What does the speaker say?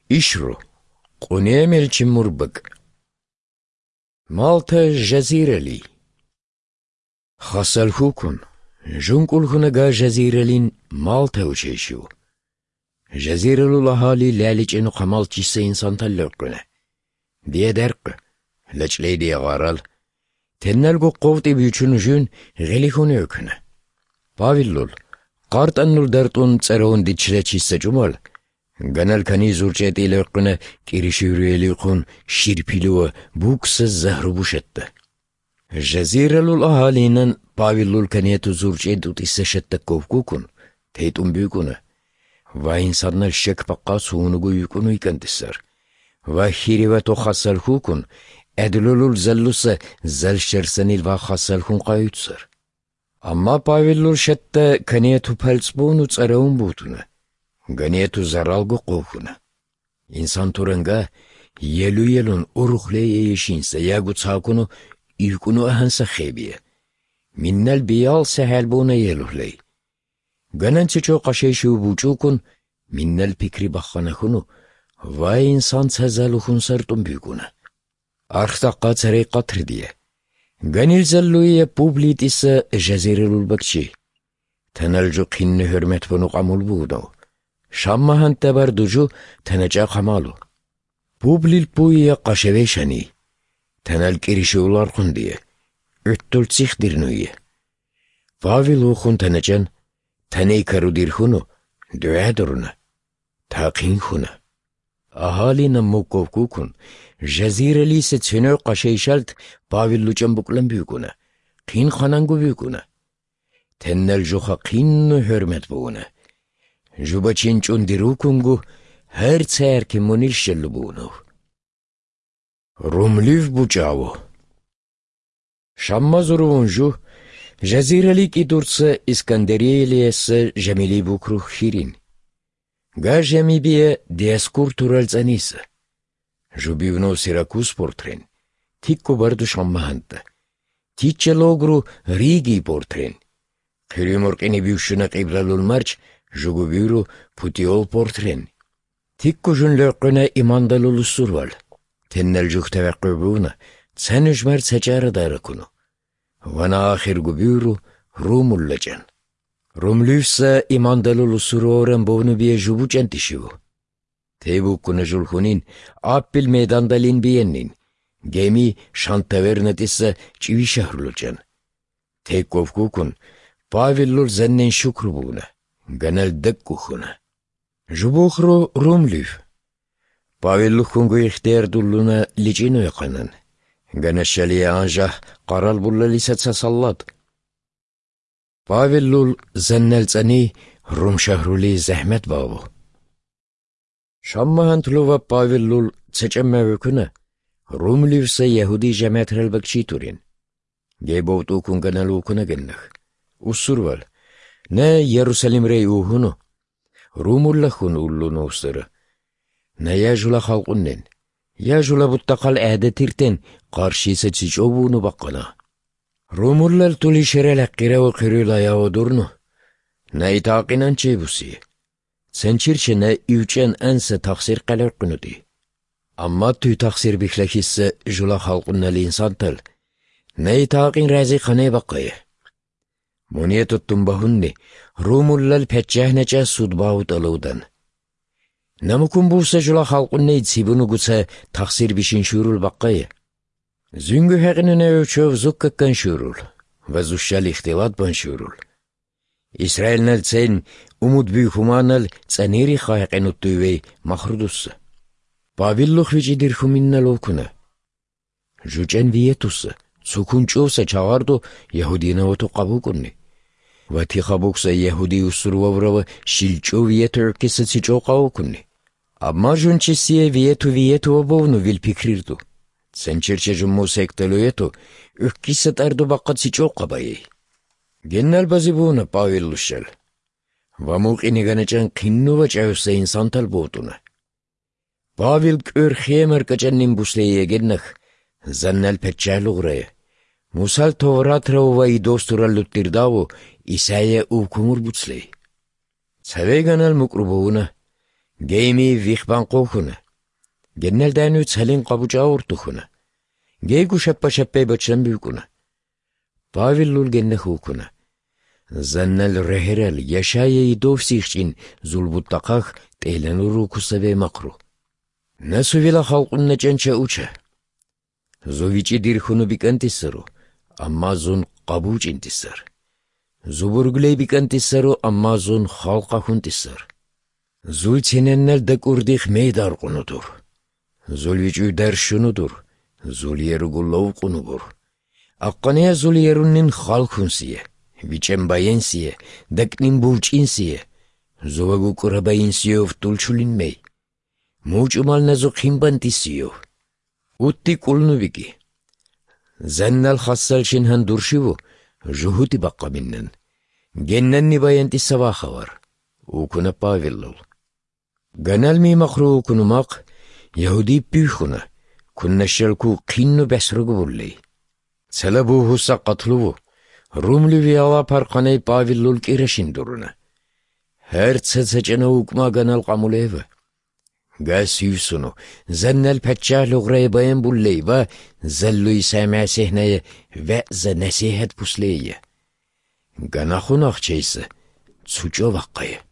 İşru, Qunem Çimmurbık. Malta Jazireli. Xasal hukun, Junkulhunaga Jazirelin Malta uçeşiyor. Jazirelul ahali laliçenu qamalçısı insan tallökküne. Diye derk, leçleydi yağaral. Tennelgu qovti büyüçün jün gelihunu öküne. Pavillul, qart annul dertun tsarun diçleçisse cumal. Ganal kani zurçeti lökküne kirişürüyelikun şirpiluwa buksız zahrubuş etti. Jazirelul ahalinin Pavillul kaniyetu zurçetu tisseshette kovkukun, teytun büyükunu. Va insanlar şek pakka suunugu yükunu ikantisar. Va hirivetu xasal hukun, edlulul zellusa zelşersenil va xasal hun qayutsar. Amma Pavillul şette kaniyetu peltsbunu tsaraun butunu. Ganiyetu zaralgu kovkunu. İnsan turanga yelun uruhleye yeşinse yagu tsakunu yükunu ahansa xebiye. Minnel biyal sehelbuna yeluhley. Ganan çiço qaşeşu buçukun, minnel pikri bakhanakunu, va insan sezaluhun sartun büyükuna. Arhtaqqa tsari qatr diye. Ganil zelluye publit ise Jazirelul bakçi. Tenelcu qinni hürmet bunu qamul buğdav. Şammahan tebarducu teneca qamalu. Publil puye qaşeveşani. Tenel kirişi ularkun diye. Üttul tsihdirnuye. Paviluhun tenecen, teney karudirhunu, düğeduruna, taqinhuna. Ahalina mukovkukun, Jazireli se tsünö qaşeyşalt Pavillucan buklan büyükuna, qin khanangu büyükuna. Tennel juha qinnu hürmet buğuna. Juba çinçun dirukungu, her tsayarki munil şellu buğunu. Rumlüv bucavu. Şammazurunju, Jazireli ki dursa İskanderiyeliyesi Jemili bukruh hirin. Ga Jemibiye diaskur turalzanisi. Jubivno Sirakus portren. Tikku bardu şammahanta. Tiçe logru Rigi portren. Kırimorkeni büyüşüne qiblalul març, Jugubiru Putiol portren. Tikku jün lökküne imandalulu surval. Tennel juh tevekkübuna, sen üjmer seçarı darakunu. Vana ahir gubiru Rumullacan. Rumlüfsa imandalulu suroran bovnu biye jubucan tişivu. Tebuk kuna julhunin appil meydandalin biyennin. Gemi şantavernet ise çivi şahrulucan. Tek kovkukun Pavillul zennen şukru buğuna. Ganel dekkuhuna. Jubukhru Rumlüf. Pavillukkungu ihtiyar dulluna licinu yakanan. Ganeşeliye anjah qaral bulla lisatsa sallat. Pavillul zennel tsani Rum şahruli zahmet babu. Şammahantlu ve Pavillul seçemme vüküne Rumlivse Yahudi cematrel bakçi turin. Gebovtukun ganalukuna gennah. Usurval. Ne Yerusalim rey uhunu. Rumullahun ullunu ustarı. Ne yajula halkunnen. Yajula buttakal edetirten karşıysa çiçobuğunu bakkana. Rumullal tuli şerel hakkire ve kırıyla yavodurnu. Ne itaqinan çebusi. Sençirçe ne üçen ense taksir kalırkunu di. Amma tüy taksir bihlekisse jula halkunnel insan tal. Ne itaqin razi khane bakkaya. Muniye tuttum bahunni. Rumullal peccahneca sudbavut aludan. Namukun bulsa jula halkunney tsibunu gutsa taksir bişin şurul bakkaya. Züngü heqnine öçöv zukkakkan şurul. Ve zuşşal ihtilat ban şurul. İsrailnel tsen umud büyükumanel tsaniri khayqenut tüvey mahrudussa. Pavilluh vicidir huminnel okuna. Jucen viyetussa. Sukunçovsa çağardu Yahudine otu qabukunni. Vati qabuksa Yahudi usurvavrava şilço viyetu ırkisa çiço qavukunni. Amma junçisiye viyetu obovnu vil pikrirdu. Sençirçe jummu sektaluyetu ırkisa tardu bakkat çiço qabayi. Gennel bazibuna Pavilluşel. Vamuk iniganecen qinnu ve çavsa insantal botuna. Pavil kör xemer kaçannin busleye gennah. Zannel peccahlu guraya. Musal Tovratra uvayı dostural luttirdavu İsa'ya uvkumur butsley. Saveganal mukrubuğuna. Гейми вихбанқохуна. Геннелдәнү цалин қабуча ортухуна. Гейгу шаппа-шаппай бачан бюкуна. Павел геннехукуна. Заннал рехерел яшая и довсихчин зулбуттақах теленуру кусаве макру. Насувила халқунна чанча уча. Зовичи дирхуну бикантисару, амма зун қабучинтисар. Зубурглей бикантисару, амма зун халқахунтисар. Зул цененнел дакурдих мейдарқунудур. Зулвичу даршунудур. Зульеругу ловқунубур. Аққания зульеруннин халқунсие. Вичембаенсие, дакнин булчинсие. Зувагу курабаинсие втулчулин мей. Мучумал назу химбантисио. Утти кулнувики. Заннал хассал шинхан дуршиву, жухути баққа миннен. Генненни баянти савахавар. Укуна Павеллул. Ганалми махру укунумақ, яхуди пюхуна, куннашалку қинну бәсругу буллей. Салабу хуса қатлуву, румливи ала парқанай Павеллул кирешин дуруна. Her цацачана укма ганал қамулева. Гас юсуну, заннал пачча луграй баян буллей ва заллуй сама сехная вәза насихат пуслея. Ганахунақ чейса, цучо ваққая.